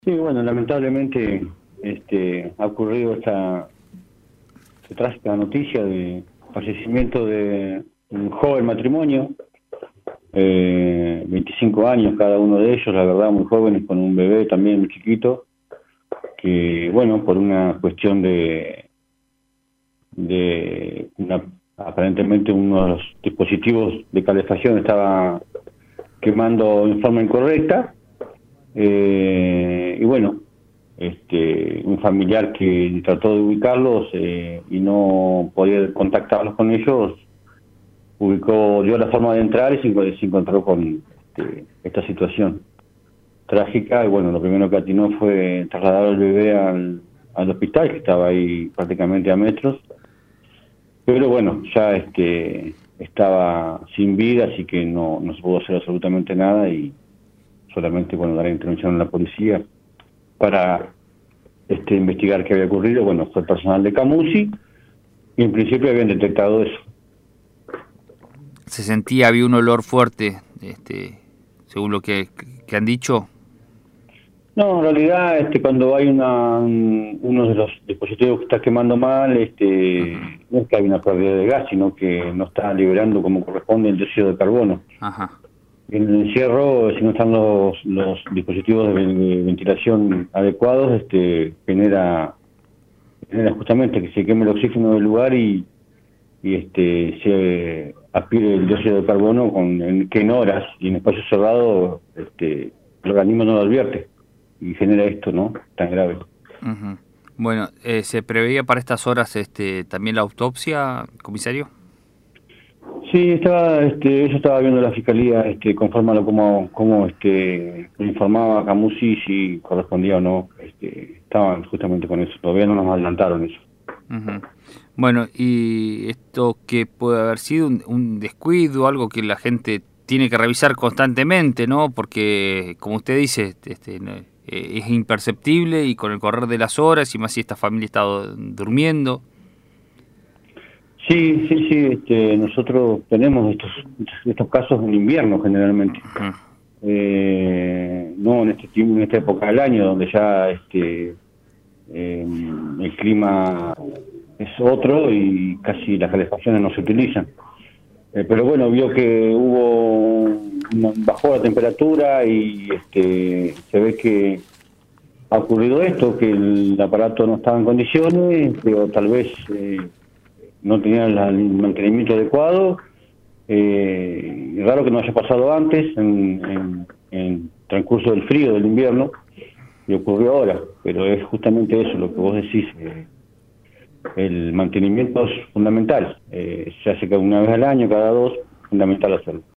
Sí, bueno, lamentablemente ha ocurrido esta trágica noticia de fallecimiento de un joven matrimonio, 25 años cada uno de ellos, la verdad, muy jóvenes, con un bebé también muy chiquito, que, bueno, por una cuestión aparentemente uno de los dispositivos de calefacción estaba quemando en forma incorrecta, y bueno, un familiar que trató de ubicarlos y no podía contactarlos con ellos, dio la forma de entrar y se encontró con esta situación trágica. Y bueno, lo primero que atinó fue trasladar al bebé al hospital, que estaba ahí prácticamente a metros, pero bueno, ya estaba sin vida, así que no se pudo hacer absolutamente nada, y solamente, bueno, dar intervención a la policía para investigar qué había ocurrido. Bueno, fue el personal de Camusi y en principio habían detectado eso. Se sentía, había un olor fuerte, según lo que han dicho. No, en realidad, cuando hay uno de los dispositivos que está quemando mal, Ujú. no es que hay una pérdida de gas, sino que no está liberando como corresponde el dióxido de carbono. Ajá. En el encierro, si no están los dispositivos de ventilación adecuados, genera justamente que se queme el oxígeno del lugar y se aspire el dióxido de carbono que en horas y en espacio cerrado el organismo no lo advierte y genera esto, ¿no? Tan grave. Ujú. Bueno, ¿se preveía para estas horas también la autopsia, comisario? Sí, eso estaba viendo la fiscalía, conforme a cómo informaba Camusi, si correspondía o no, estaban justamente con eso, todavía no nos adelantaron eso. Ujú. Bueno, ¿y esto que puede haber sido un descuido, algo que la gente tiene que revisar constantemente, ¿no? Porque, como usted dice, es imperceptible y con el correr de las horas, y más si esta familia está durmiendo. Sí, sí, sí, nosotros tenemos estos casos en invierno generalmente. Ujú. No en esta época del año, donde ya el clima es otro y casi las calefacciones no se utilizan. Pero bueno, vio que bajó la temperatura y se ve que ha ocurrido esto, que el aparato no estaba en condiciones, pero tal vez no tenía el mantenimiento adecuado. Raro que no haya pasado antes, en transcurso del frío del invierno, y ocurrió ahora, pero es justamente eso lo que vos decís. El mantenimiento es fundamental, se hace cada una vez al año, cada dos, fundamental hacerlo.